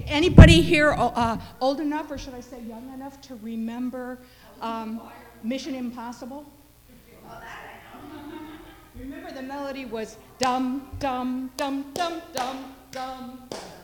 anybody here old enough, or should I say young enough, to remember Mission Impossible? Remember the melody was dum, dum, dum, dum, dum, dum.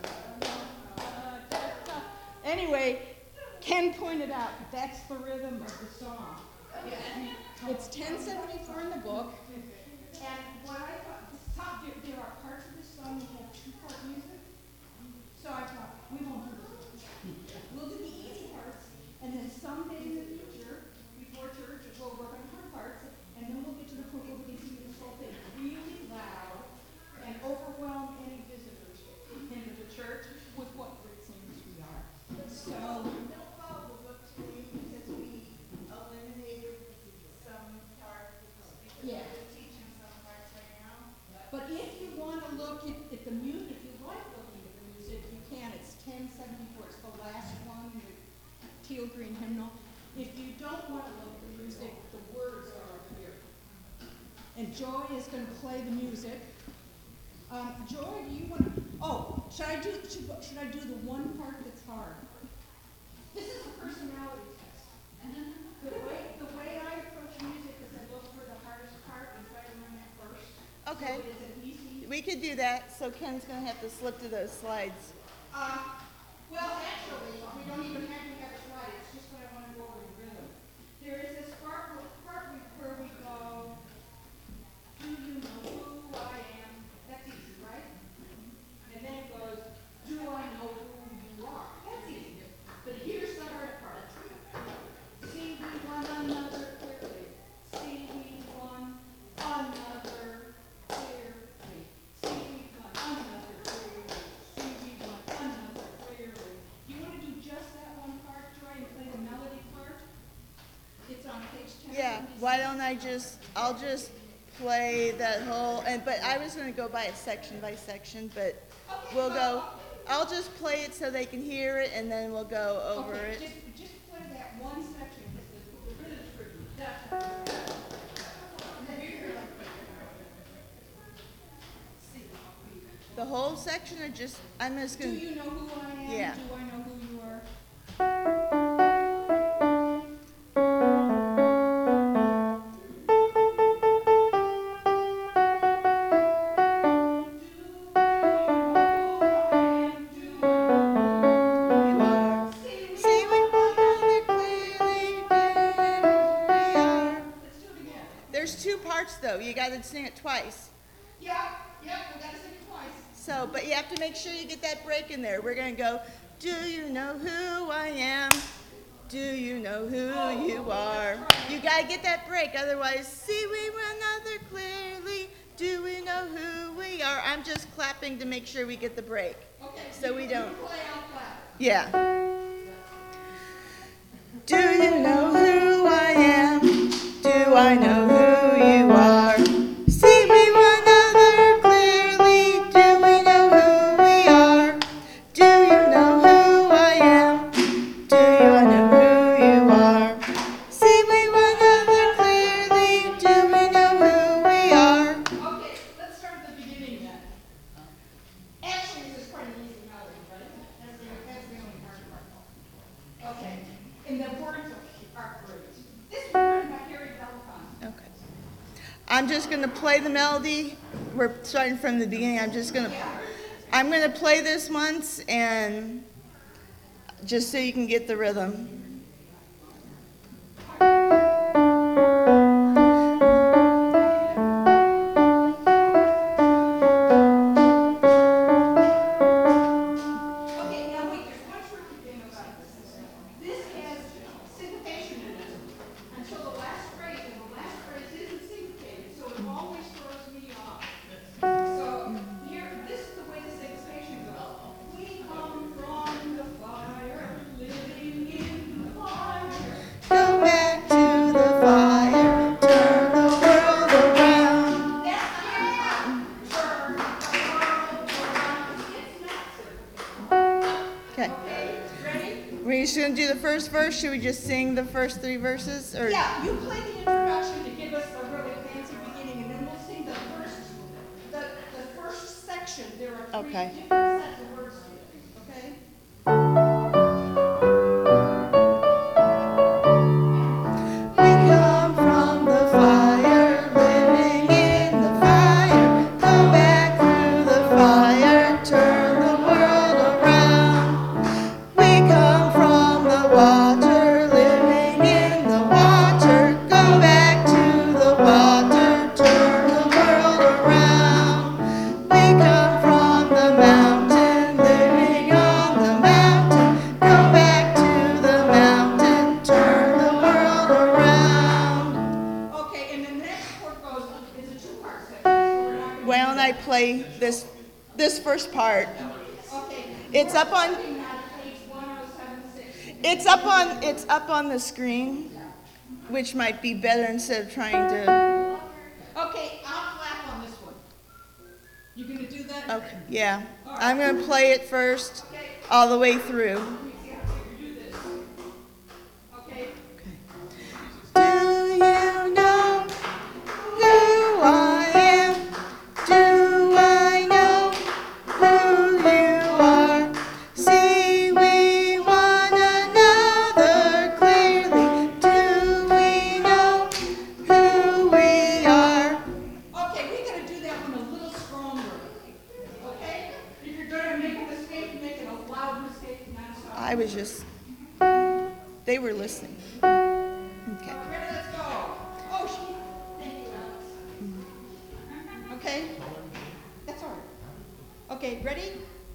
Anyway, Ken pointed out that's the rhythm of the song. It's 1074 in the book. And what I thought, there are parts of this song that have two-part music. So I thought, we won't do this. We'll do the easy parts, and then someday in the future, before church, we'll work on the hard parts, and then we'll get to the point where we can sing this whole thing really loud and overwhelm any visitors into the church with what great singers we are. So, don't follow the book to me because we eliminated some parts because yeah. we're teaching some parts right now. But if you want to look at the music, if you like looking at the music, you can. It's 1074. It's the last one, the teal green hymnal. If you don't want to look at the music, the words are up here. And Joy is going to play the music. Joy, do you want to? Oh, should I do the one part that's hard? This is a personality test. The way I approach music is I look for the hardest part and try to learn that first. Okay. So it is an easy. We could do that, so Ken's going to have to slip to those slides. Well, actually, we don't even have to have a slide. It's just what I want to go over the rhythm. There is this part where we go, do you know who I am? That's easy, right? And then it goes, do I know who you are? That's easy. But here's the hard part. See we one another clearly. See we one another clearly. See we one another clearly. See we one another clearly. You want to do just that one part, Joy, and play the melody part? It's on page 10. Yeah, why don't I'll just play that whole, but I was going to go by section, but we'll go, I'll just play it so they can hear it, and then we'll go over it. Just play that one section. The rhythm's pretty. The whole section, or just, I'm just Do going to, you know who I am? Yeah. Do I know who you are? see we one another clearly, do you know who we are? Let's do it again. There's two parts though, you got to sing it twice. Yeah, we gotta sing it twice. So, but you have to make sure you get that break in there. We're going to go, do you know who I am? Do you know who you are? You got to get that break, otherwise, see we one another clearly. Do we know who we are? I'm just clapping to make sure we get the break. Okay. So we don't. Play out loud. Yeah. Do you know who I am? Do I know who you are? See we one another clearly. Do we know who we are? Do you know who I am? Do you know who you are? See we one another clearly. Do we know who we are? Okay, let's start at the beginning then. Actually, this is quite an easy melody, right? That's the only hard part. Okay, and the words are great. This was written by Harry Belafonte. Okay. I'm just going to play the melody. We're starting from the beginning. I'm going to play this once, and just so you can get the rhythm. Okay, now wait, there's one tricky thing about this. This has syncopation in it until the last phrase, and the last phrase isn't syncopated, so it always throws me off. So here, this is the way the syncopation goes. We come from the fire, living in the fire. Go back to the fire, turn the world around. That's turn the world around. It's not syncopated. Okay. Okay, ready? We're just going to do the first verse. Should we just sing the first three verses? Or Yeah, you play the introduction to give us the really fancy beginning, and then we'll sing the first section. There are three Okay. different sets of words to it, okay? why don't I play this first part? Okay. It's up on Looking at page 1076. it's up on the screen, which might be better instead of trying to. Okay, I'll clap on this one. You gonna do that? Okay, yeah. I'm gonna play it first, all the way through. Let me see how you do this. Okay. Do you know who I am? Do I know who you are? See we one another clearly. Do we know who we are? Okay, we gotta do that one a little stronger. Okay? If you're gonna make a mistake, make it a loud mistake, not a soft. I was just, they were listening. Okay. Ready, let's go. Oh, shoot. Thank you, Alex. Okay? That's all right. Okay, ready?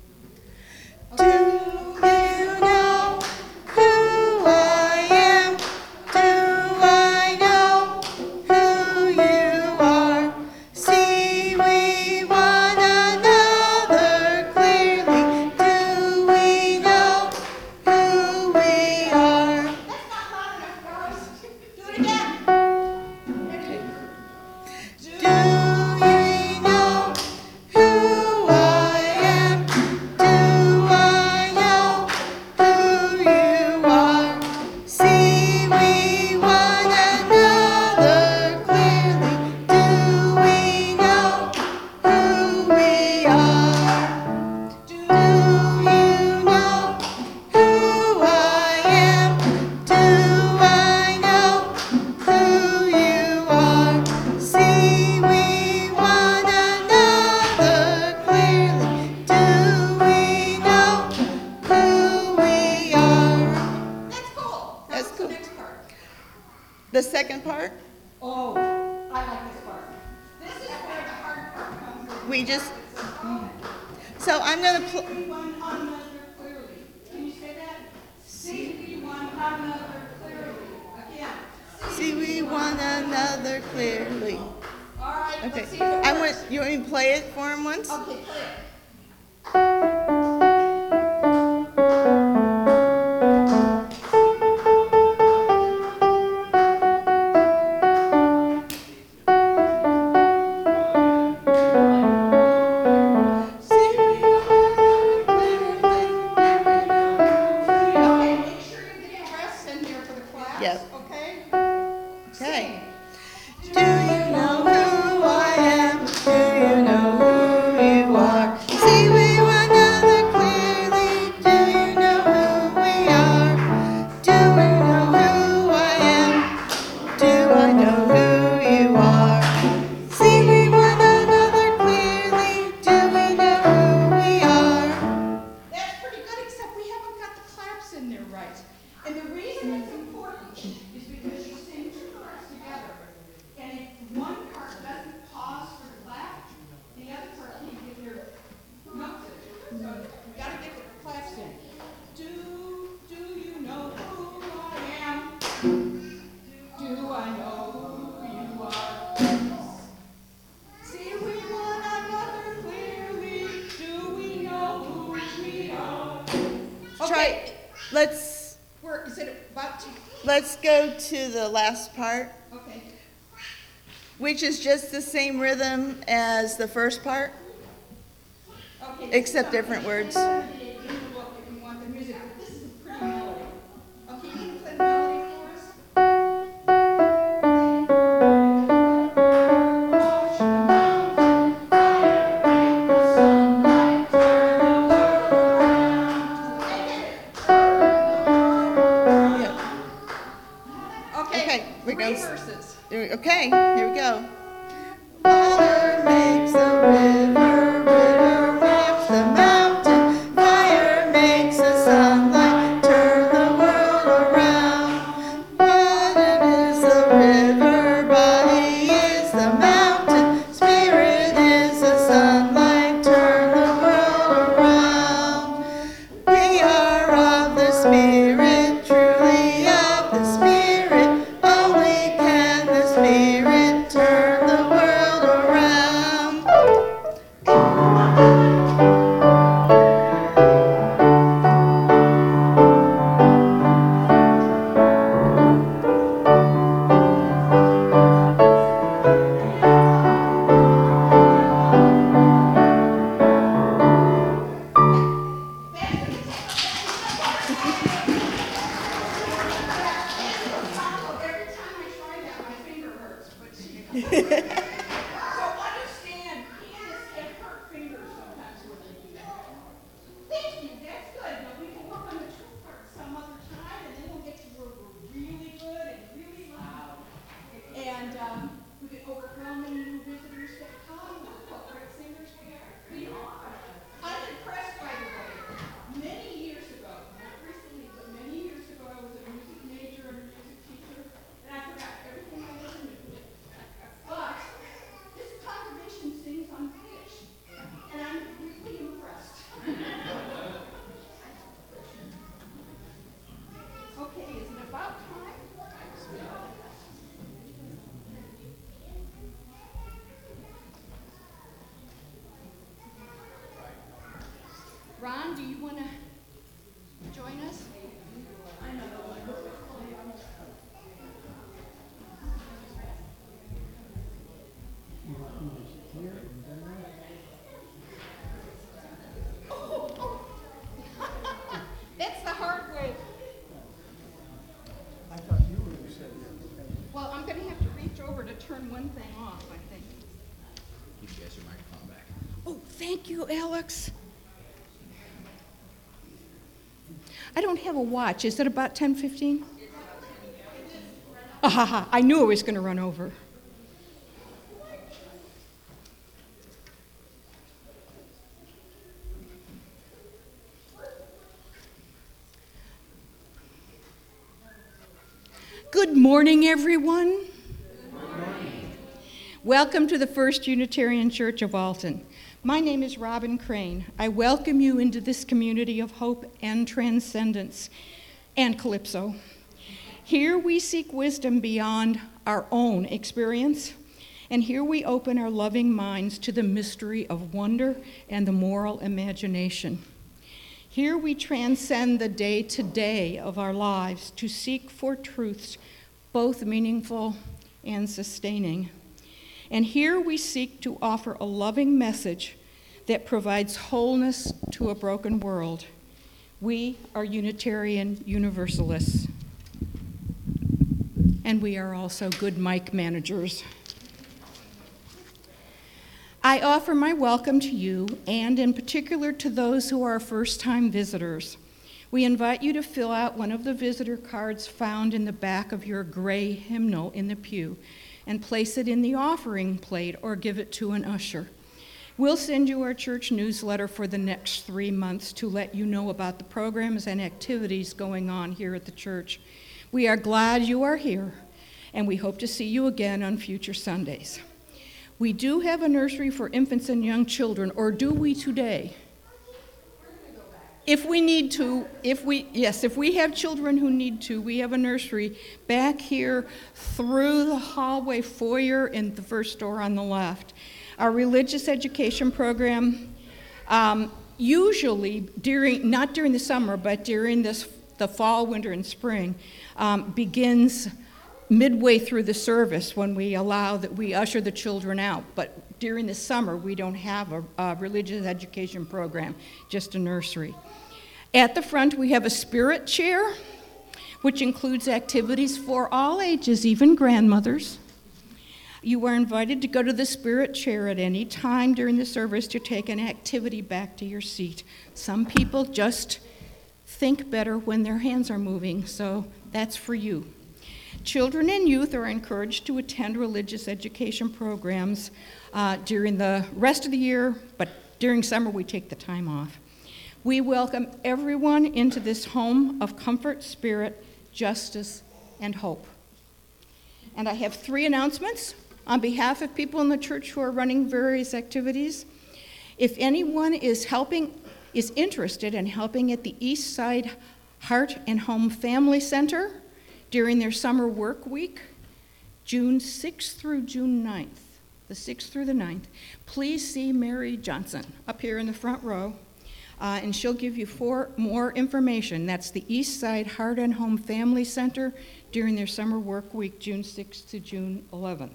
Do you know who I am? Do I know who you are? See we one another clearly. Do we know who we are? That's not loud enough for us. Do it again. Ready? Do you know who I am? Do I know who you are? See we one another clearly. Do we know who we are? Do you know who I am? Do I know who you are? See we one another clearly. Do we know who we are? That's cool. Now That's what's cool. the next part? The second part, Oh, I like this part. This is where the hard part comes in. we just, so I'm gonna See we one another clearly. Can you say that? See we one another clearly. Again. see we one another clearly. All right, Okay, let's see if it I works. want, you want me to play it for him once? Okay, play it. Okay, make sure you get your rests in there for the class. Yep. Okay? Okay. Do you know who I am? Do you know who you are? See we one another clearly. Do you know who we are? Do you know who I am? Do I know who you are? See we one another clearly. Do we know who we are? That's pretty good, except we haven't got the claps in there right. And the reason it's important is because you sing two parts together. And if one part doesn't pause for the clap, the other part can't get their notes in. So we gotta get the claps in. Do you know who I am? Do I know who you are? See we one another clearly. Do we know who we are? Try. Is it about to? Let's go to the last part, Okay. which is just the same rhythm as the first part. Okay. Except different words. In the book if you want the music, but this is a pretty melody. Okay, you can play the melody for us? Yeah. Okay, we're three going. verses. Okay, here we go. Water makes a river, river makes a mountain, fire makes the sunlight turn the world around. Water is the river, body is the mountain, spirit is the sunlight turn the world around. We are of the Spirit, truly of the Spirit. Only can the Spirit turn the world around. So understand, pianists have hurt fingers sometimes when they do that. Thank you, that's good. Now we can work on the truth part some other time, and then we'll get to where we're really good and really loud. And we can overwhelm any new visitors that come. Look what great singers we are. I'm impressed, by the way. Many years ago, not recently, but many years ago, I was a music major and a music teacher, and I forgot everything I ever knew. But this congregation sings on pitch, and I'm really impressed. Okay, is it about time? Ron, do you want to join us? That's the hard way. I thought you were going to say that. Well, I'm going to have to reach over to turn one thing off, I think. You guys your microphone back. Oh, thank you, Alex. I don't have a watch. Is it about 10:15? I knew I was going to run over. Good morning, everyone. Good morning. Welcome to the First Unitarian Church of Alton. My name is Robin Crane. I welcome you into this community of hope and transcendence and calypso. Here we seek wisdom beyond our own experience, and here we open our loving minds to the mystery of wonder and the moral imagination. Here we transcend the day-to-day of our lives to seek for truths both meaningful and sustaining. And here we seek to offer a loving message that provides wholeness to a broken world. We are Unitarian Universalists. And we are also good mic managers. I offer my welcome to you, and in particular to those who are first-time visitors. We invite you to fill out one of the visitor cards found in the back of your gray hymnal in the pew and place it in the offering plate or give it to an usher. We'll send you our church newsletter for the next 3 months to let you know about the programs and activities going on here at the church. We are glad you are here, and we hope to see you again on future Sundays. We do have a nursery for infants and young children, or do we today? If we need to, if we have children who need to, we have a nursery back here through the hallway foyer in the first door on the left. Our religious education program, usually not during the summer, but during the fall, winter, and spring, begins midway through the service when we usher the children out. But during the summer, we don't have a religious education program, just a nursery. At the front, we have a spirit chair, which includes activities for all ages, even grandmothers. You are invited to go to the spirit chair at any time during the service to take an activity back to your seat. Some people just think better when their hands are moving, so that's for you. Children and youth are encouraged to attend religious education programs during the rest of the year, but during summer we take the time off. We welcome everyone into this home of comfort, spirit, justice, and hope. And I have 3 announcements on behalf of people in the church who are running various activities. If anyone is interested in helping at the East Side Heart and Home Family Center during their summer work week, June 6th through June 9th, the 6th through the 9th, please see Mary Johnson up here in the front row, and she'll give you more information. That's the East Side Heart and Home Family Center during their summer work week, June 6th to June 11th.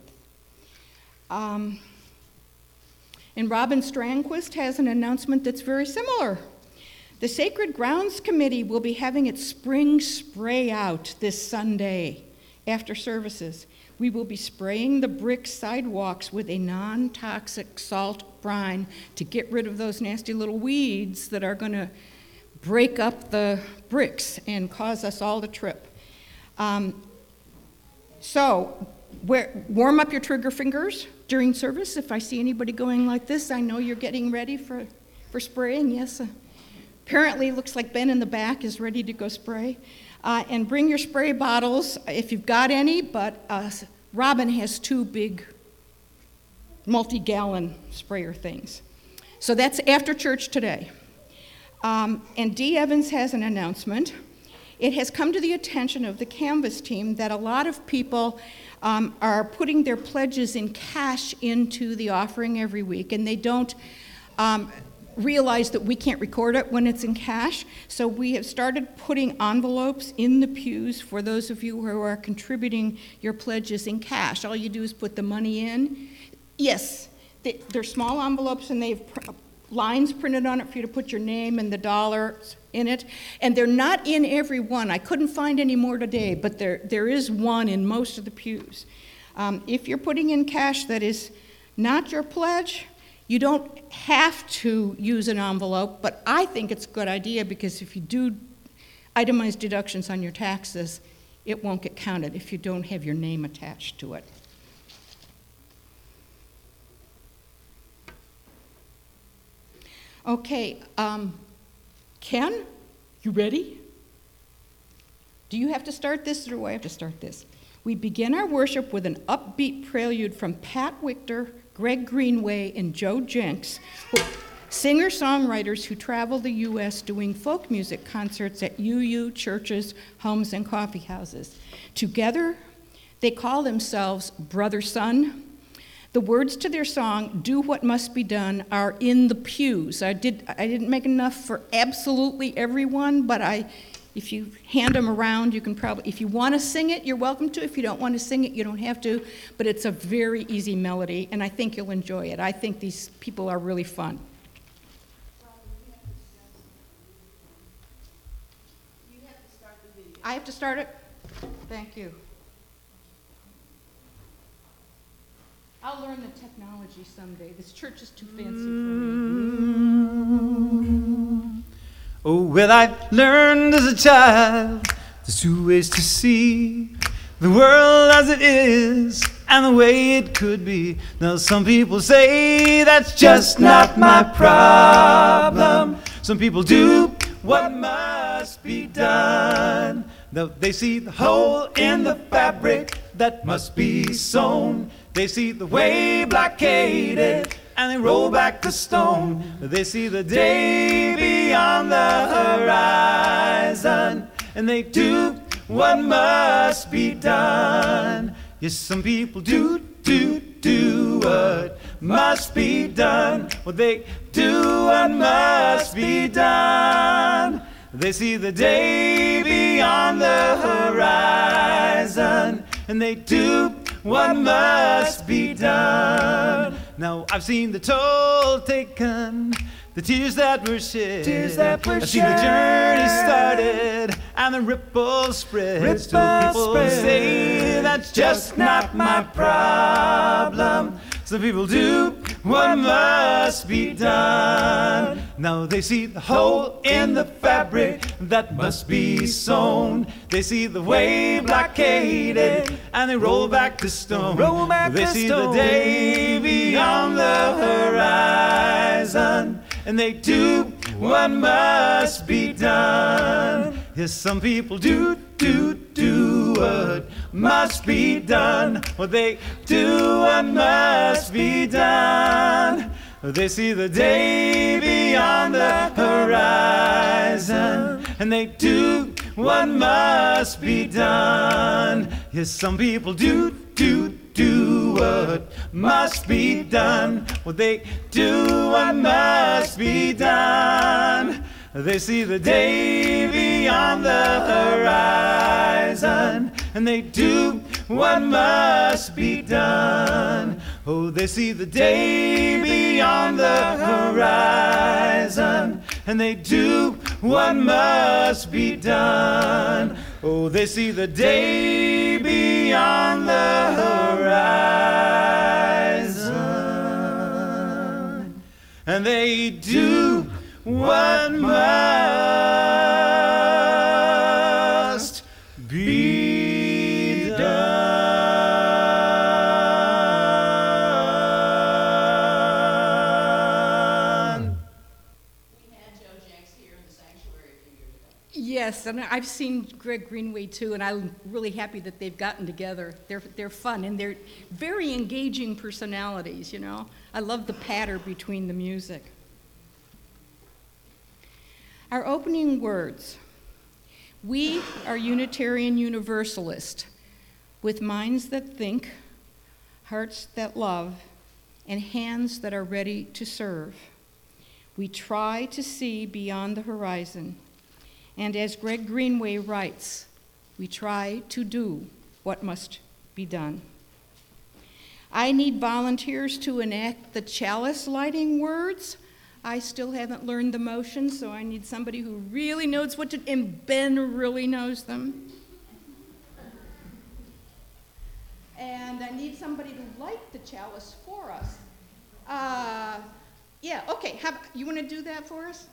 And Robin Strandquist has an announcement that's very similar. The Sacred Grounds Committee will be having its spring spray out this Sunday after services. We will be spraying the brick sidewalks with a non-toxic salt brine to get rid of those nasty little weeds that are going to break up the bricks and cause us all to trip. So warm up your trigger fingers during service. If I see anybody going like this, I know you're getting ready for spraying. Yes. Apparently, it looks like Ben in the back is ready to go spray. And bring your spray bottles if you've got any, but Robin has 2 big multi-gallon sprayer things. So that's after church today. And Dee Evans has an announcement. It has come to the attention of the Canvas team that a lot of people are putting their pledges in cash into the offering every week, and they don't realize that we can't record it when it's in cash. So we have started putting envelopes in the pews for those of you who are contributing your pledges in cash. All you do is put the money in. Yes, they're small envelopes, and they have lines printed on it for you to put your name and the dollars in it. And they're not in every one. I couldn't find any more today, but there is one in most of the pews. If you're putting in cash that is not your pledge, you don't have to use an envelope, but I think it's a good idea because if you do itemized deductions on your taxes, it won't get counted if you don't have your name attached to it. Okay, Ken, you ready? Do you have to start this, or do I have to start this? We begin our worship with an upbeat prelude from Pat Wichter, Greg Greenway, and Joe Jenks, singer-songwriters who travel the U.S. doing folk music concerts at UU churches, homes, and coffee houses. Together, they call themselves Brother Son. The words to their song, "Do What Must Be Done," are in the pews. I didn't make enough for absolutely everyone, but if you hand them around, you can probably, if you want to sing it, you're welcome to. If you don't want to sing it, you don't have to. But it's a very easy melody, and I think you'll enjoy it. I think these people are really fun. You have to start the video. I have to start it? Thank you. I'll learn the technology someday. This church is too fancy for me. Oh, well, I learned as a child there's 2 ways to see the world as it is and the way it could be. Now, some people say that's just not my problem. Some people do what must be done. Now, they see the hole in the fabric that must be sewn. They see the way blockaded, and they roll back the stone. They see the day beyond the horizon, and they do what must be done. Yes, some people do what must be done. Well, they do what must be done. They see the day beyond the horizon, and they do what must be done. Now, I've seen the toll taken, the tears that were shed. I've seen the journey started and the ripples spread. So people say that's just not my problem. Some people do what must be done. Now they see the hole in the fabric that must be sewn. They see the way blockaded, and they roll back the stone. They see the day beyond the horizon, and they do what must be done. Yes, some people do what must be done. Well, they do what must be done. They see the day beyond the horizon, and they do what must be done. Yes, some people do what must be done. Well, they do what must be done. They see the day beyond the horizon, and they do what must be done. Oh, they see the day beyond the horizon, and they do what must be done. Oh, they see the day beyond the horizon, and they do what must be done. We had Joe Jenks here in the sanctuary a few years ago. Yes, and I've seen Greg Greenway too, and I'm really happy that they've gotten together. They're fun, and they're very engaging personalities, you know. I love the patter between the music. Our opening words. We are Unitarian Universalist, with minds that think, hearts that love, and hands that are ready to serve. We try to see beyond the horizon. And as Greg Greenway writes, we try to do what must be done. I need volunteers to enact the chalice lighting words. I still haven't learned the motion, so I need somebody who really knows what to, and Ben really knows them. And I need somebody to light the chalice for us. Yeah, okay, you want to do that for us?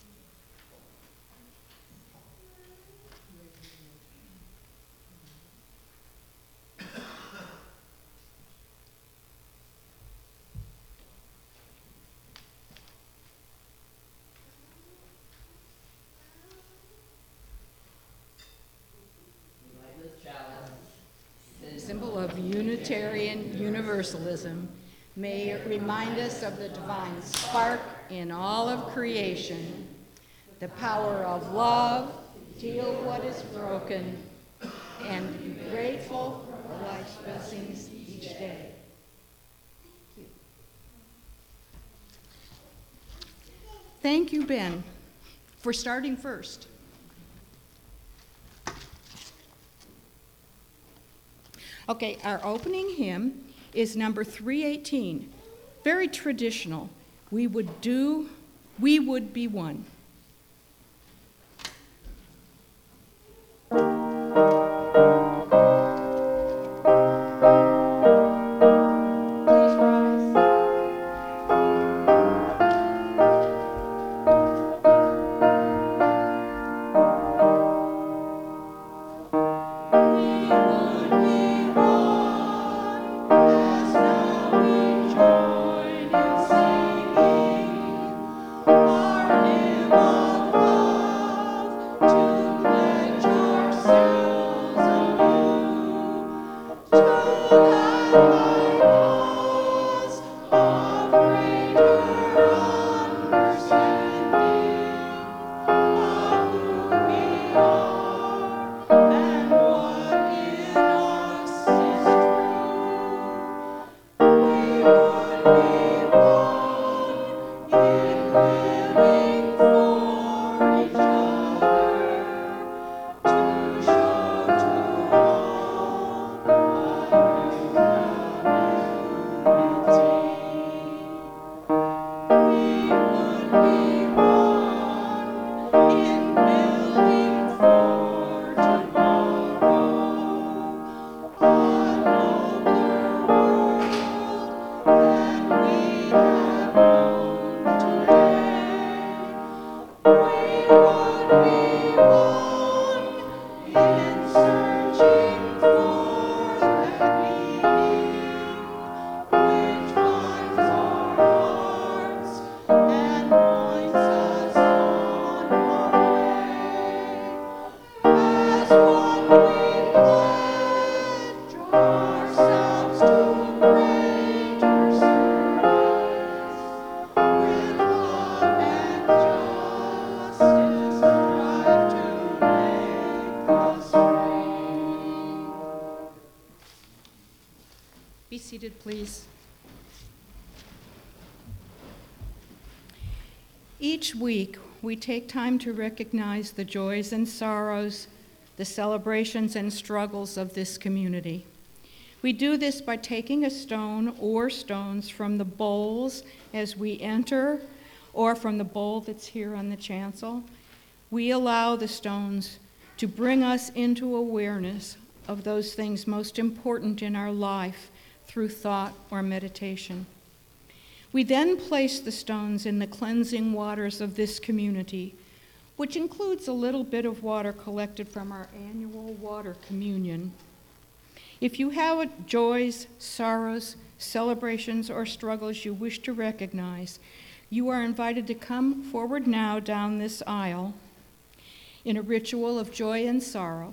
Symbol of Unitarian Universalism. May it remind us of the divine spark in all of creation, the power of love to heal what is broken, and be grateful for life's blessings each day. Thank you, Ben, for starting first. Okay, our opening hymn is number 318, very traditional. We would be one. Please rise. Be seated, please. Each week, we take time to recognize the joys and sorrows, the celebrations and struggles of this community. We do this by taking a stone or stones from the bowls as we enter, or from the bowl that's here on the chancel. We allow the stones to bring us into awareness of those things most important in our life through thought or meditation. We then place the stones in the cleansing waters of this community, which includes a little bit of water collected from our annual water communion. If you have joys, sorrows, celebrations, or struggles you wish to recognize, you are invited to come forward now down this aisle in a ritual of joy and sorrow.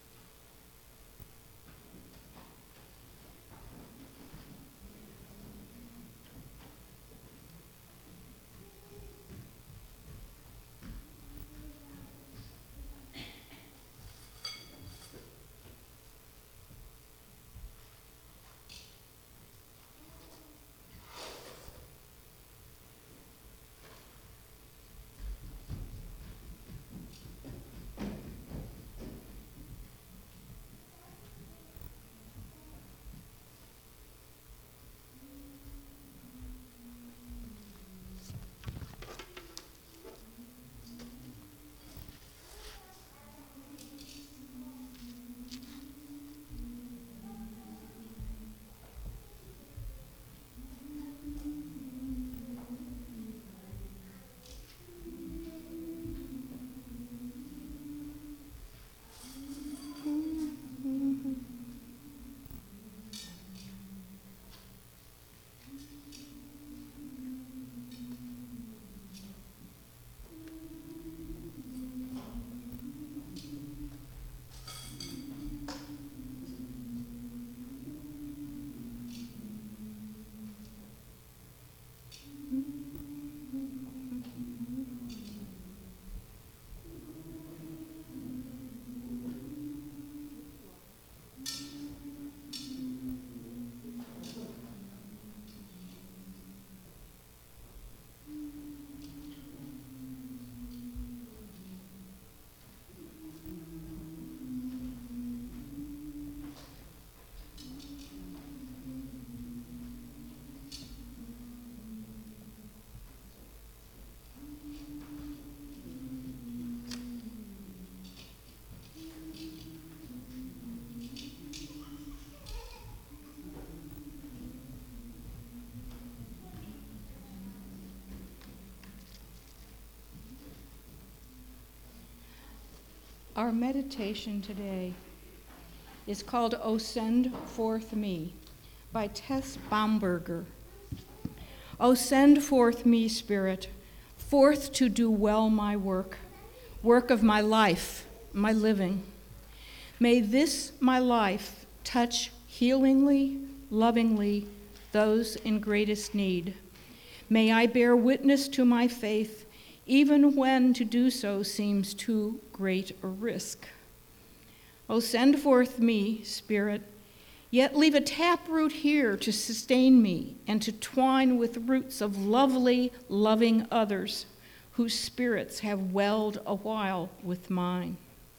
Our meditation today is called O Send Forth Me by Tess Baumberger. O send forth me, Spirit, forth to do well my work of my life, my living. May this my life touch healingly, lovingly those in greatest need. May I bear witness to my faith, even when to do so seems too great a risk. O send forth me, Spirit, yet leave a taproot here to sustain me and to twine with roots of lovely, loving others whose spirits have welled a while with mine.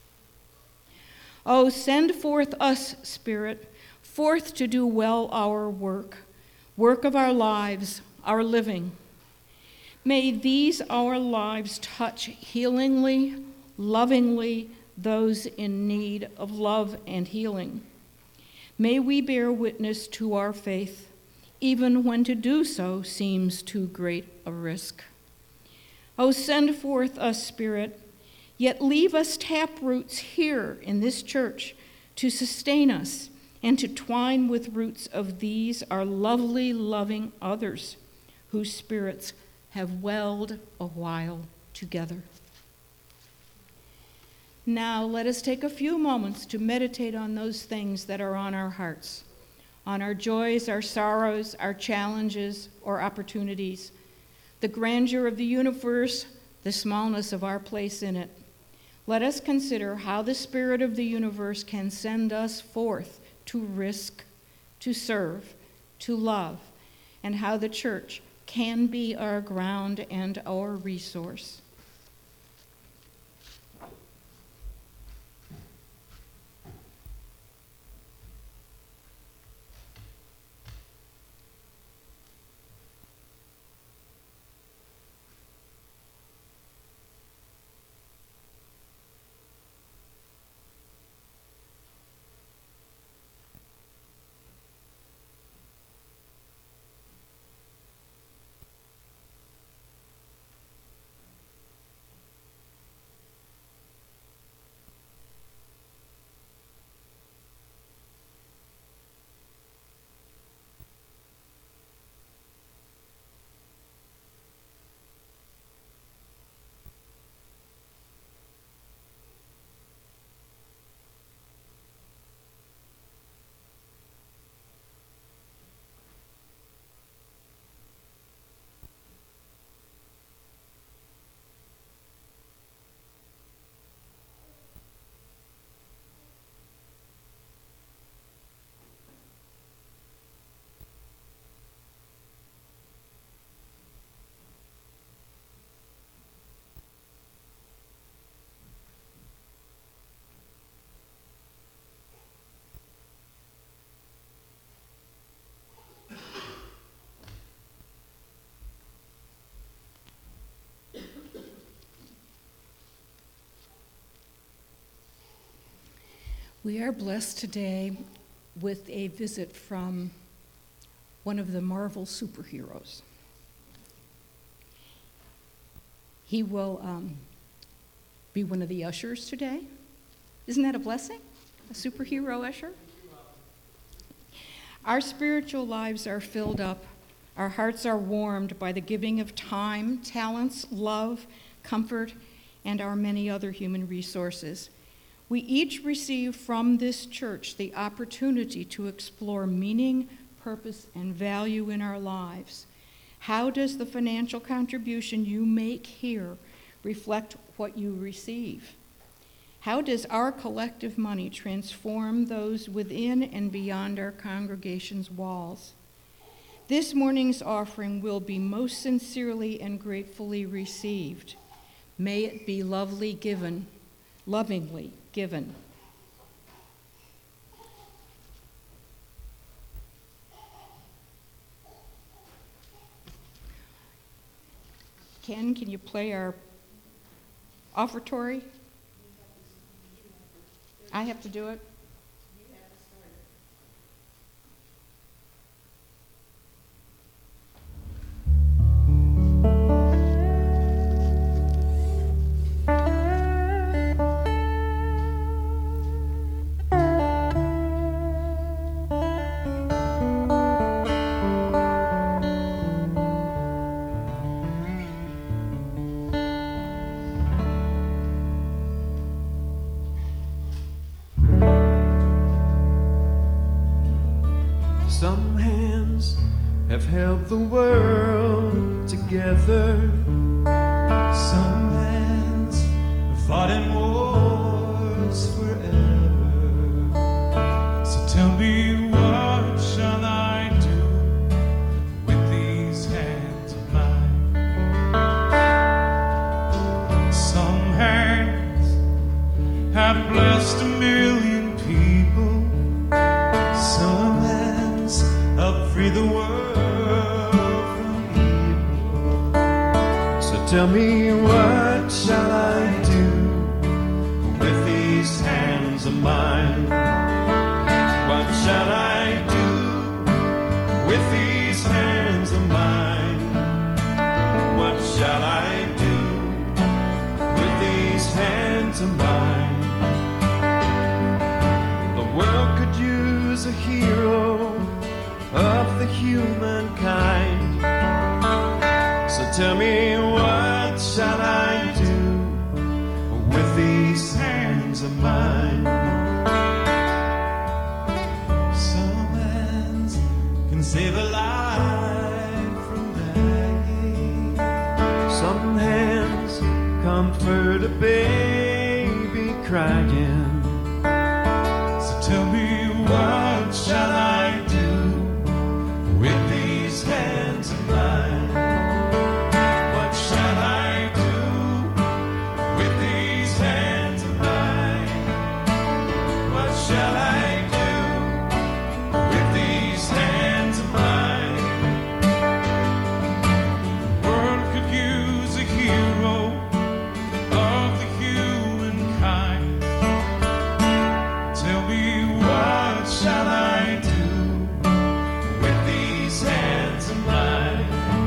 O send forth us, Spirit, forth to do well our work of our lives, our living. May these our lives touch healingly, lovingly those in need of love and healing. May we bear witness to our faith, even when to do so seems too great a risk. O send forth us, Spirit, yet leave us taproots here in this church to sustain us and to twine with roots of these our lovely, loving others whose spirits have welled a while together. Now let us take a few moments to meditate on those things that are on our hearts, on our joys, our sorrows, our challenges, or opportunities, the grandeur of the universe, the smallness of our place in it. Let us consider how the Spirit of the universe can send us forth to risk, to serve, to love, and how the church can be our ground and our resource. We are blessed today with a visit from one of the Marvel superheroes. He will be one of the ushers today. Isn't that a blessing? A superhero usher? Our spiritual lives are filled up. Our hearts are warmed by the giving of time, talents, love, comfort, and our many other human resources. We each receive from this church the opportunity to explore meaning, purpose, and value in our lives. How does the financial contribution you make here reflect what you receive? How does our collective money transform those within and beyond our congregation's walls? This morning's offering will be most sincerely and gratefully received. May it be lovingly given. Ken, can you play our offertory? I have to do it? Some hands have held the world together. Some hands have fought in wars forever. So tell me, what shall I do with these hands of mine? Some hands have blessed a million people. Some hands help free the world from evil. So tell me, what shall I do with these hands of mine? What shall I do with these hands of mine? What shall I do with these hands of mine? The world could use a hero of the humankind. So tell me, what shall I do with these hands of mine? Some hands can save a life from dying. Some hands comfort a baby crying. So tell me, what shall I do with these hands of mine? What shall I do with these hands of mine? What shall I do with these hands of mine? The world could use a hero of the humankind. Tell me, what shall I do with these hands of mine?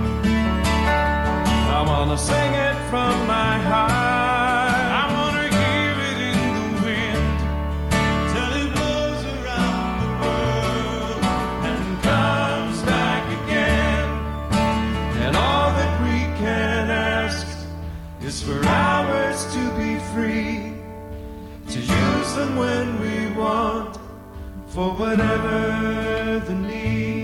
I wanna sing it from my heart. I wanna hear it in the wind till it blows around the world and comes back again. And all that we can ask is for hours to be free, to use them when we want, for whatever the need.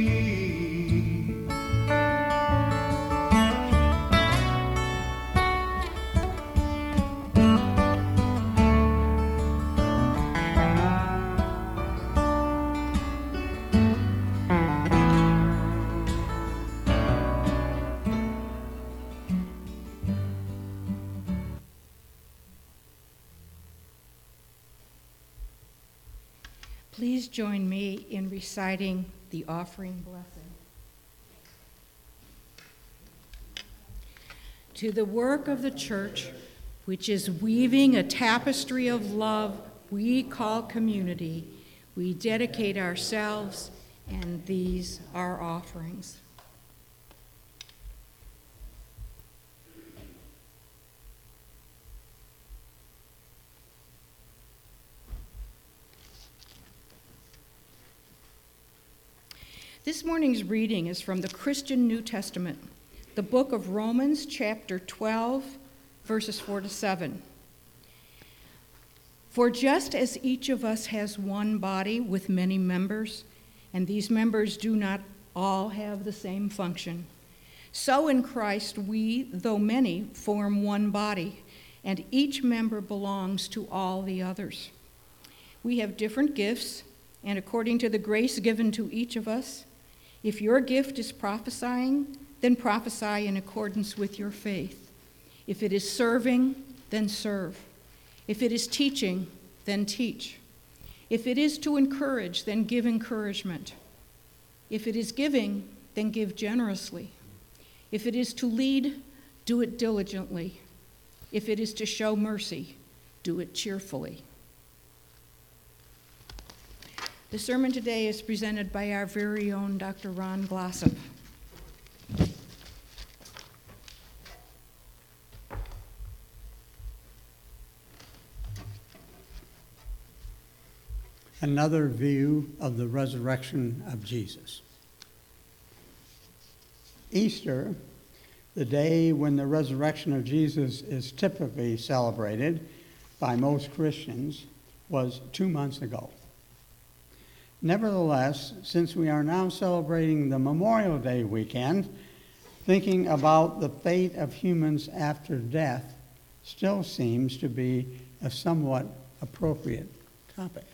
Please join me in reciting the offering blessing. To the work of the church, which is weaving a tapestry of love we call community. We dedicate ourselves, and these are offerings. This morning's reading is from the Christian New Testament, the book of Romans, chapter 12, verses 4 to 7. For just as each of us has one body with many members, and these members do not all have the same function, so in Christ we, though many, form one body, and each member belongs to all the others. We have different gifts, and according to the grace given to each of us, if your gift is prophesying, then prophesy in accordance with your faith. If it is serving, then serve. If it is teaching, then teach. If it is to encourage, then give encouragement. If it is giving, then give generously. If it is to lead, do it diligently. If it is to show mercy, do it cheerfully. The sermon today is presented by our very own Dr. Ron Glossop. Another view of the resurrection of Jesus. Easter, the day when the resurrection of Jesus is typically celebrated by most Christians, was 2 months ago. Nevertheless, since we are now celebrating the Memorial Day weekend, thinking about the fate of humans after death still seems to be a somewhat appropriate topic.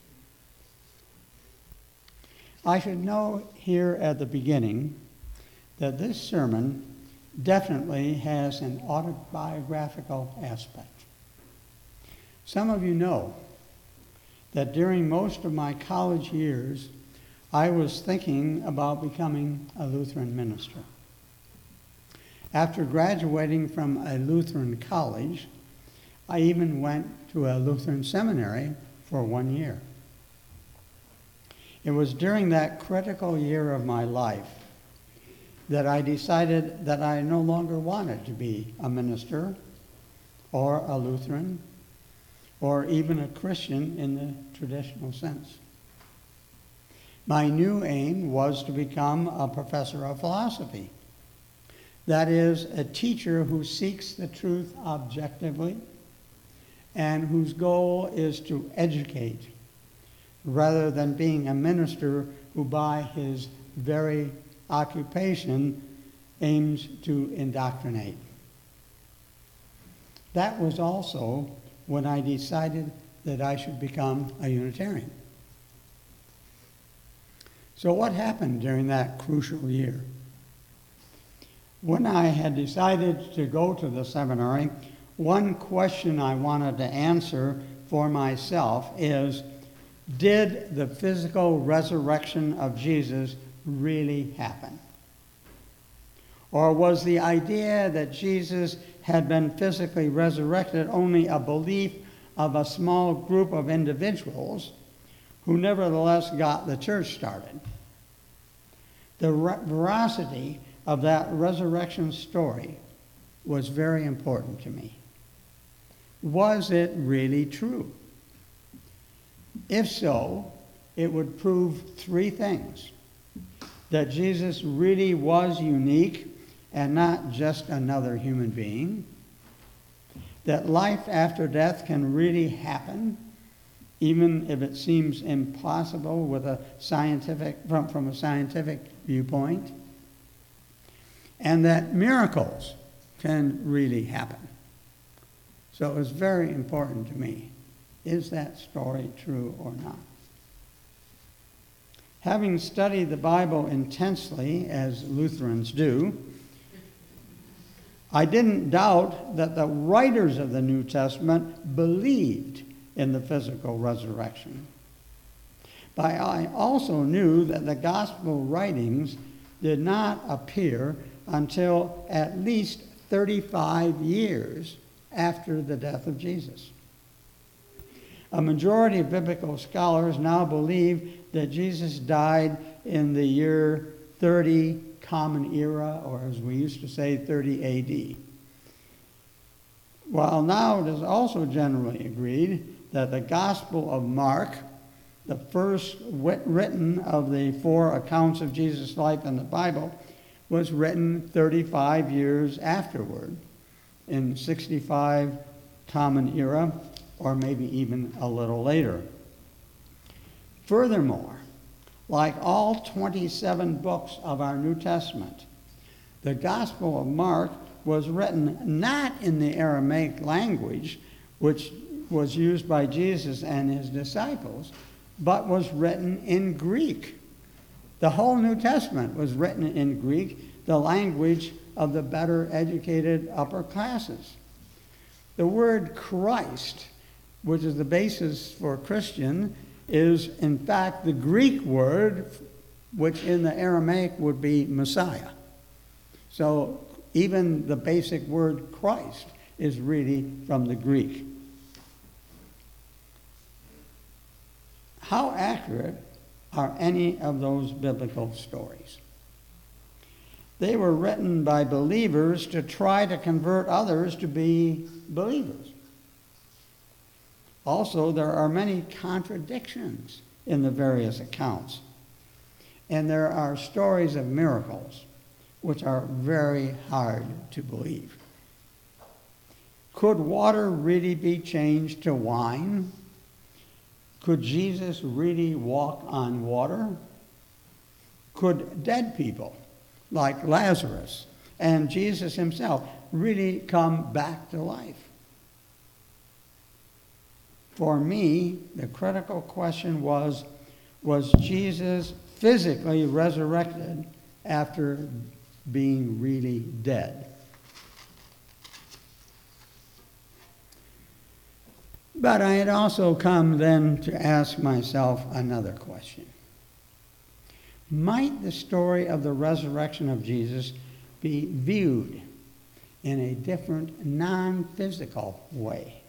I should note here at the beginning that this sermon definitely has an autobiographical aspect. Some of you know that during most of my college years, I was thinking about becoming a Lutheran minister. After graduating from a Lutheran college, I even went to a Lutheran seminary for 1 year. It was during that critical year of my life that I decided that I no longer wanted to be a minister or a Lutheran or even a Christian in the traditional sense. My new aim was to become a professor of philosophy. That is, a teacher who seeks the truth objectively and whose goal is to educate, rather than being a minister who by his very occupation aims to indoctrinate. That was also when I decided that I should become a Unitarian. So what happened during that crucial year? When I had decided to go to the seminary, one question I wanted to answer for myself is, did the physical resurrection of Jesus really happen? Or was the idea that Jesus had been physically resurrected only a belief of a small group of individuals who nevertheless got the church started? The veracity of that resurrection story was very important to me. Was it really true? If so, it would prove three things: that Jesus really was unique and not just another human being, that life after death can really happen, even if it seems impossible with a from a scientific viewpoint, and that miracles can really happen. So it was very important to me. Is that story true or not? Having studied the Bible intensely, as Lutherans do, I didn't doubt that the writers of the New Testament believed in the physical resurrection. But I also knew that the gospel writings did not appear until at least 35 years after the death of Jesus. A majority of biblical scholars now believe that Jesus died in the year 30 Common Era, or as we used to say, 30 AD. While now it is also generally agreed that the Gospel of Mark, the first written of the 4 accounts of Jesus' life in the Bible, was written 35 years afterward, in 65 Common Era, or maybe even a little later. Furthermore, like all 27 books of our New Testament, the Gospel of Mark was written not in the Aramaic language, which was used by Jesus and his disciples, but was written in Greek. The whole New Testament was written in Greek, the language of the better educated upper classes. The word Christ, which is the basis for Christian, is in fact the Greek word, which in the Aramaic would be Messiah. So even the basic word Christ is really from the Greek. How accurate are any of those biblical stories? They were written by believers to try to convert others to be believers. Also, there are many contradictions in the various accounts. And there are stories of miracles, which are very hard to believe. Could water really be changed to wine? Could Jesus really walk on water? Could dead people, like Lazarus and Jesus himself, really come back to life? For me, the critical question was Jesus physically resurrected after being really dead? But I had also come then to ask myself another question. Might the story of the resurrection of Jesus be viewed in a different, non-physical way?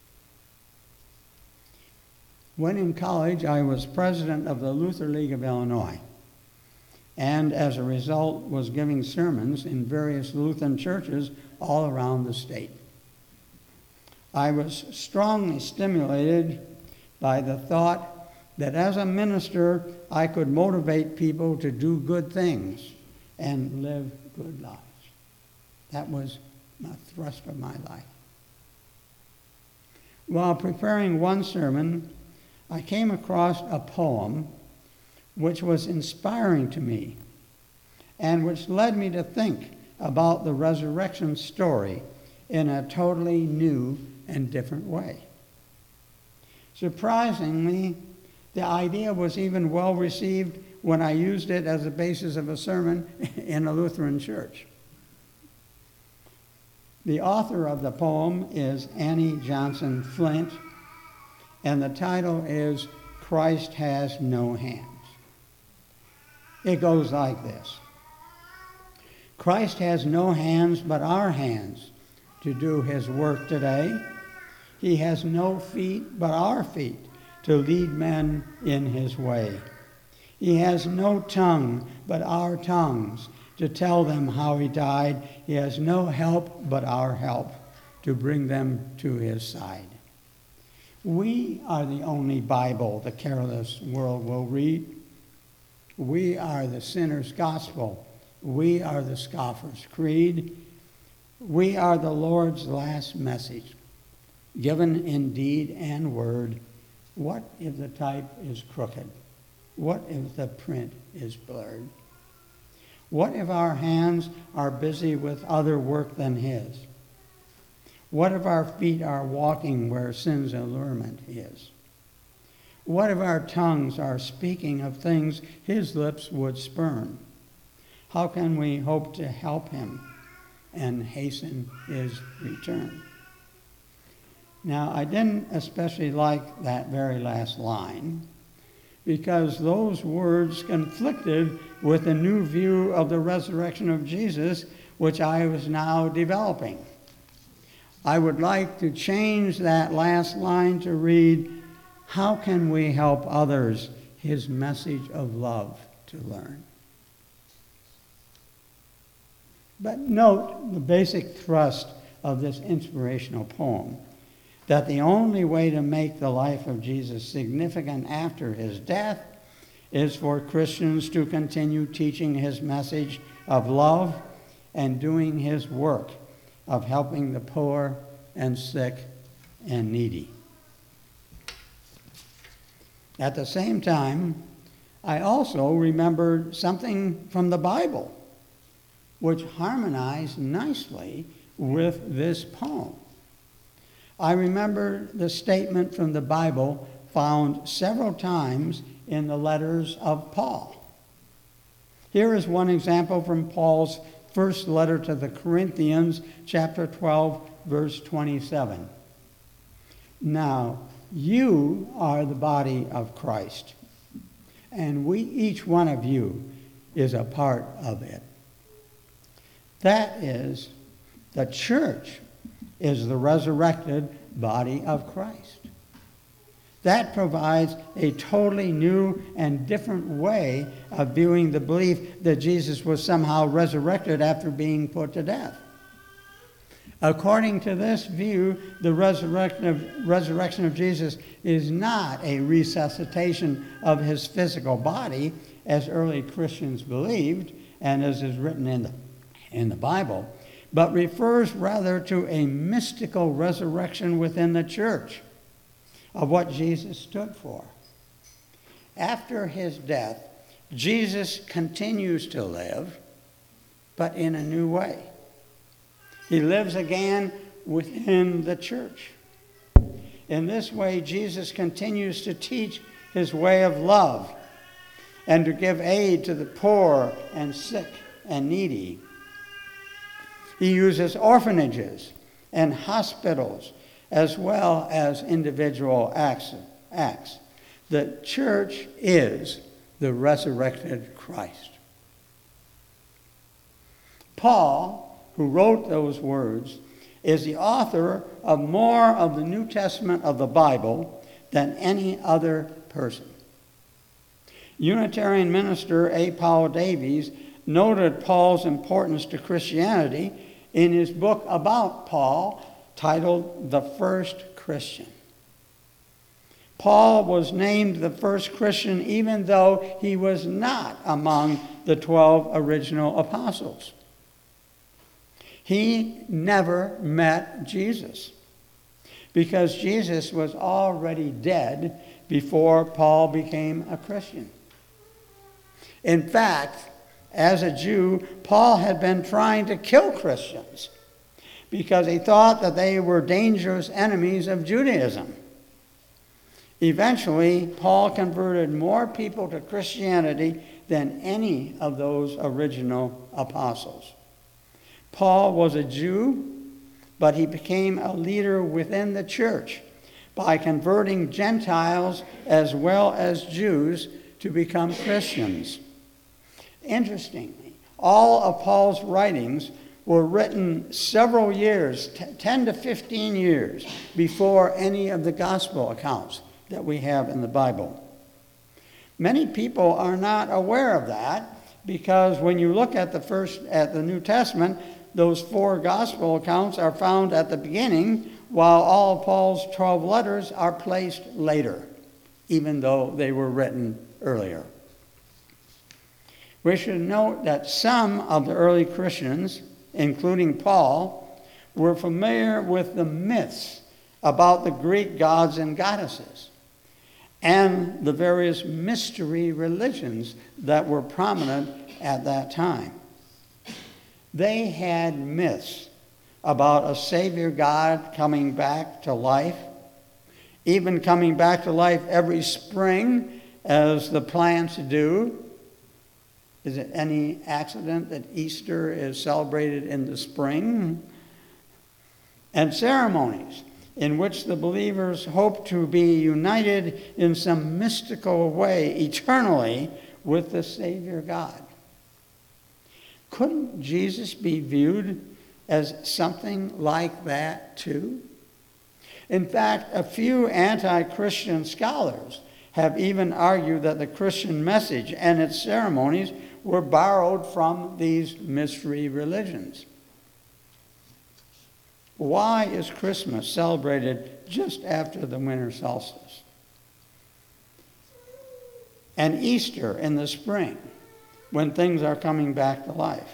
When in college, I was president of the Luther League of Illinois, and as a result was giving sermons in various Lutheran churches all around the state. I was strongly stimulated by the thought that as a minister, I could motivate people to do good things and live good lives. That was the thrust of my life. While preparing one sermon, I came across a poem which was inspiring to me and which led me to think about the resurrection story in a totally new and different way. Surprisingly, the idea was even well received when I used it as a basis of a sermon in a Lutheran church. The author of the poem is Annie Johnson Flint, and the title is Christ Has No Hands. It goes like this. Christ has no hands but our hands to do his work today. He has no feet but our feet to lead men in his way. He has no tongue but our tongues to tell them how he died. He has no help but our help to bring them to his side. We are the only Bible the careless world will read. We are the sinner's gospel. We are the scoffer's creed. We are the Lord's last message, given in deed and word. What if the type is crooked? What if the print is blurred? What if our hands are busy with other work than his? What if our feet are walking where sin's allurement is? What if our tongues are speaking of things his lips would spurn? How can we hope to help him and hasten his return? Now, I didn't especially like that very last line because those words conflicted with a new view of the resurrection of Jesus, which I was now developing. I would like to change that last line to read, how can we help others his message of love to learn? But note the basic thrust of this inspirational poem, that the only way to make the life of Jesus significant after his death is for Christians to continue teaching his message of love and doing his work of helping the poor and sick and needy. At the same time, I also remembered something from the Bible, which harmonized nicely with this poem. I remember the statement from the Bible found several times in the letters of Paul. Here is one example from Paul's first letter to the Corinthians, chapter 12, verse 27. Now, you are the body of Christ, and each one of you is a part of it. That is, the church is the resurrected body of Christ. That provides a totally new and different way of viewing the belief that Jesus was somehow resurrected after being put to death. According to this view, the resurrection of Jesus is not a resuscitation of his physical body, as early Christians believed, and as is written in the Bible, but refers rather to a mystical resurrection within the church of what Jesus stood for. After his death, Jesus continues to live, but in a new way. He lives again within the church. In this way, Jesus continues to teach his way of love and to give aid to the poor and sick and needy. He uses orphanages and hospitals as well as individual acts. The church is the resurrected Christ. Paul, who wrote those words, is the author of more of the New Testament of the Bible than any other person. Unitarian minister A. Paul Davies noted Paul's importance to Christianity in his book about Paul, titled The First Christian. Paul was named the first Christian even though he was not among the 12 original apostles. He never met Jesus because Jesus was already dead before Paul became a Christian. In fact, as a Jew, Paul had been trying to kill Christians because he thought that they were dangerous enemies of Judaism. Eventually, Paul converted more people to Christianity than any of those original apostles. Paul was a Jew, but he became a leader within the church by converting Gentiles as well as Jews to become Christians. Interestingly, all of Paul's writings were written several years, 10 to 15 years, before any of the gospel accounts that we have in the Bible. Many people are not aware of that because when you look at the New Testament, those 4 gospel accounts are found at the beginning, while all of Paul's 12 letters are placed later, even though they were written earlier. We should note that some of the early Christians, including Paul, were familiar with the myths about the Greek gods and goddesses and the various mystery religions that were prominent at that time. They had myths about a Savior God coming back to life, even coming back to life every spring as the plants do. Is it any accident that Easter is celebrated in the spring? And ceremonies in which the believers hope to be united in some mystical way eternally with the Savior God. Couldn't Jesus be viewed as something like that too? In fact, a few anti-Christian scholars have even argued that the Christian message and its ceremonies were borrowed from these mystery religions. Why is Christmas celebrated just after the winter solstice? And Easter in the spring, when things are coming back to life?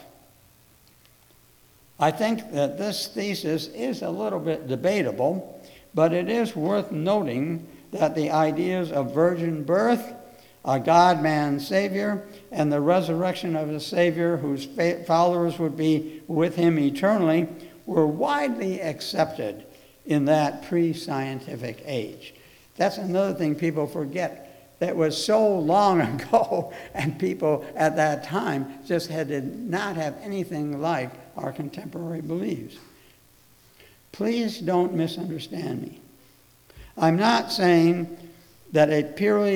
I think that this thesis is a little bit debatable, but it is worth noting that the ideas of virgin birth, a God-man Savior, and the resurrection of the Savior whose followers would be with him eternally were widely accepted in that pre-scientific age. That's another thing people forget. That was so long ago, and people at that time just did not have anything like our contemporary beliefs. Please don't misunderstand me. I'm not saying that a purely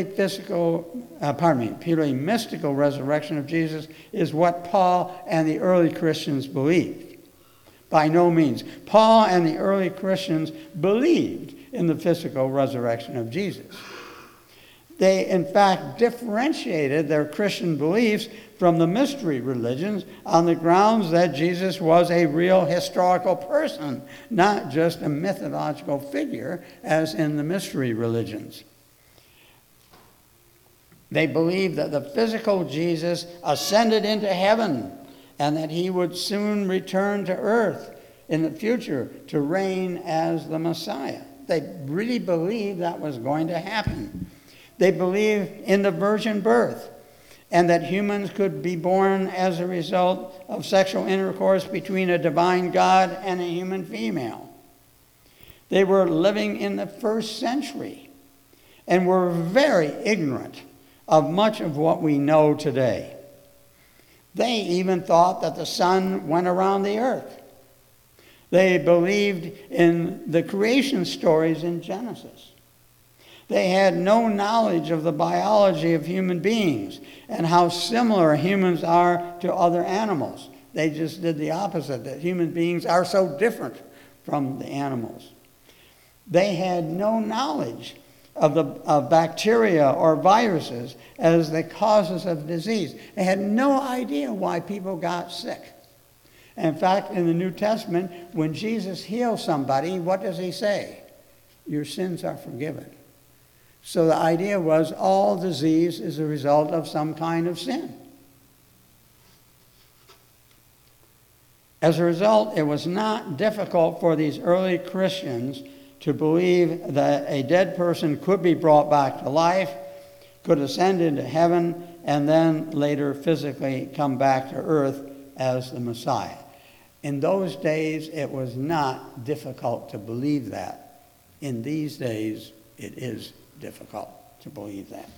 mystical resurrection of Jesus is what Paul and the early Christians believed. By no means. Paul and the early Christians believed in the physical resurrection of Jesus. They, in fact, differentiated their Christian beliefs from the mystery religions on the grounds that Jesus was a real historical person, not just a mythological figure, as in the mystery religions. They believed that the physical Jesus ascended into heaven and that he would soon return to earth in the future to reign as the Messiah. They really believed that was going to happen. They believed in the virgin birth and that humans could be born as a result of sexual intercourse between a divine God and a human female. They were living in the first century and were very ignorant of much of what we know today. They even thought that the sun went around the earth. They believed in the creation stories in Genesis. They had no knowledge of the biology of human beings and how similar humans are to other animals. They just did the opposite, that human beings are so different from the animals. They had no knowledge of bacteria or viruses as the causes of disease. They had no idea why people got sick. In fact, in the New Testament, when Jesus heals somebody, what does he say? Your sins are forgiven. So the idea was all disease is a result of some kind of sin. As a result, it was not difficult for these early Christians to believe that a dead person could be brought back to life, could ascend into heaven, and then later physically come back to earth as the Messiah. In those days, it was not difficult to believe that. In these days, it is difficult to believe that.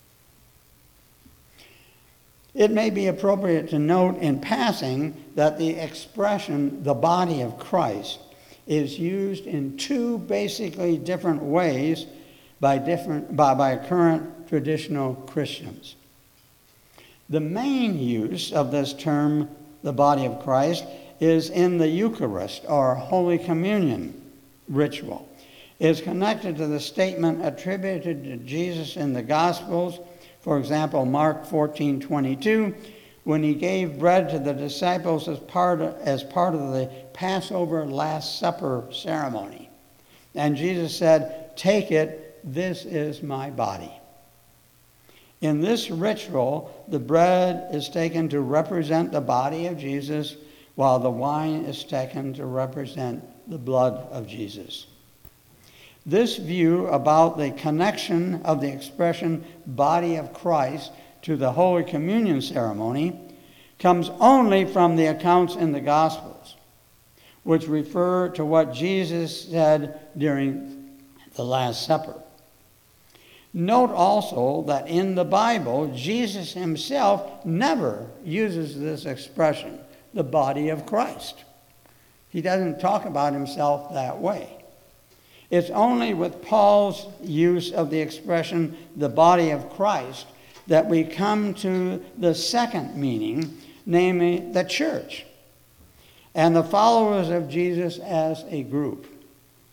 It may be appropriate to note in passing that the expression, the body of Christ, is used in two basically different ways by current traditional Christians. The main use of this term, the body of Christ, is in the Eucharist or Holy Communion ritual. It is connected to the statement attributed to Jesus in the Gospels, for example, Mark 14:22, when he gave bread to the disciples as part of the Passover Last Supper ceremony. And Jesus said, "Take it, this is my body." In this ritual, the bread is taken to represent the body of Jesus, while the wine is taken to represent the blood of Jesus. This view about the connection of the expression body of Christ to the Holy Communion ceremony comes only from the accounts in the Gospels, which refer to what Jesus said during the Last Supper. Note also that in the Bible, Jesus himself never uses this expression, the body of Christ. He doesn't talk about himself that way. It's only with Paul's use of the expression, the body of Christ, that we come to the second meaning, namely the church, and the followers of Jesus as a group.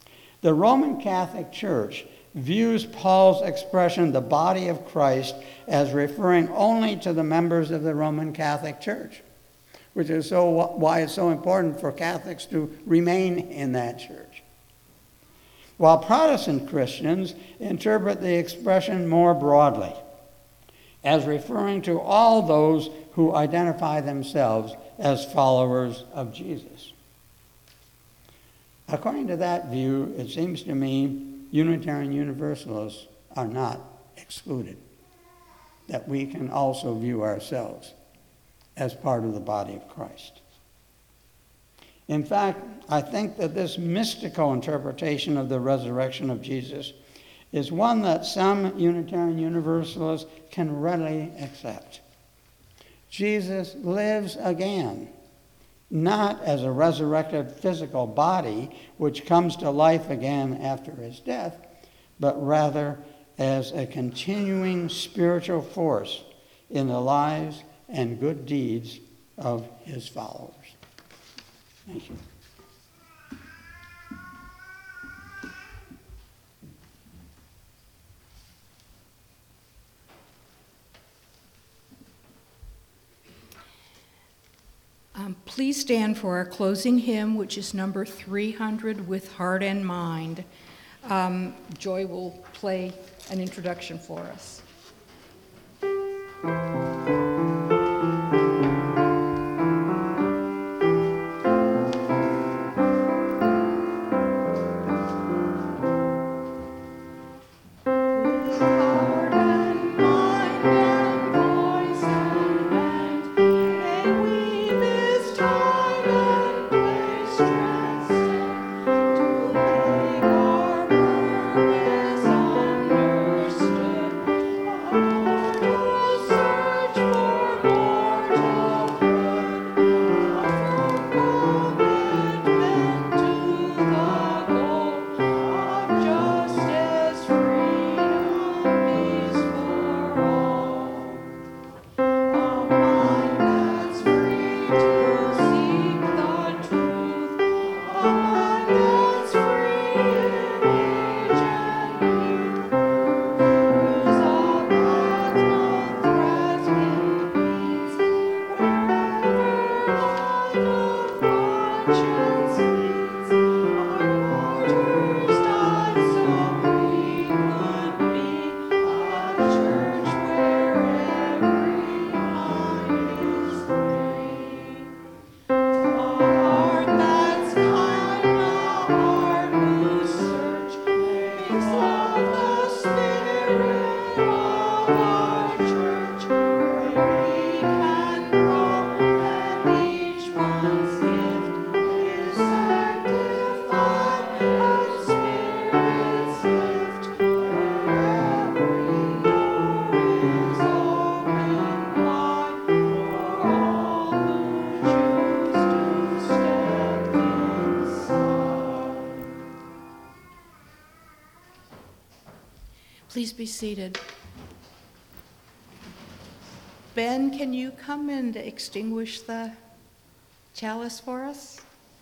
The Roman Catholic Church views Paul's expression, the body of Christ, as referring only to the members of the Roman Catholic Church, which is why it's so important for Catholics to remain in that church. While Protestant Christians interpret the expression more broadly, as referring to all those who identify themselves as followers of Jesus. According to that view, it seems to me Unitarian Universalists are not excluded, that we can also view ourselves as part of the body of Christ. In fact, I think that this mystical interpretation of the resurrection of Jesus is one that some Unitarian Universalists can readily accept. Jesus lives again, not as a resurrected physical body which comes to life again after his death, but rather as a continuing spiritual force in the lives and good deeds of his followers. Thank you. Please stand for our closing hymn, which is number 300, With Heart and Mind. Joy will play an introduction for us. Please be seated. Ben, can you come and extinguish the chalice for us?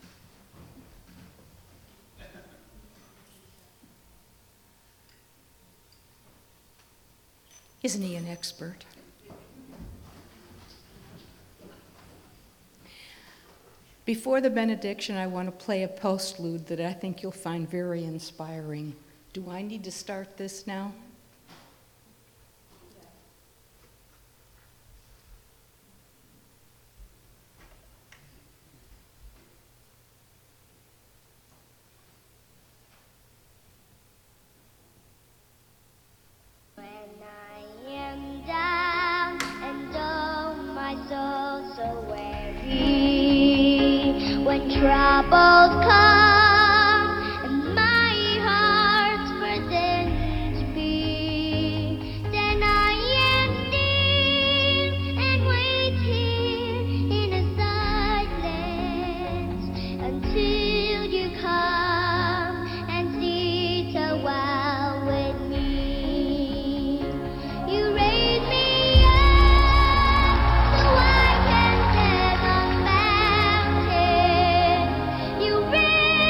Isn't he an expert? Before the benediction, I want to play a postlude that I think you'll find very inspiring. Do I need to start this now? When I am down and oh my soul so weary, when troubles come and my heart's burdens be, then I am still and wait here in a silence until you come and sit a while with me. You raise me up so I can stand on mountain. You raise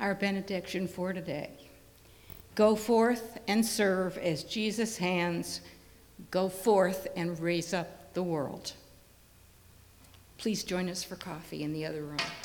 our benediction for today. Go forth and serve as Jesus' hands go forth and raise up the world. Please join us for coffee in the other room.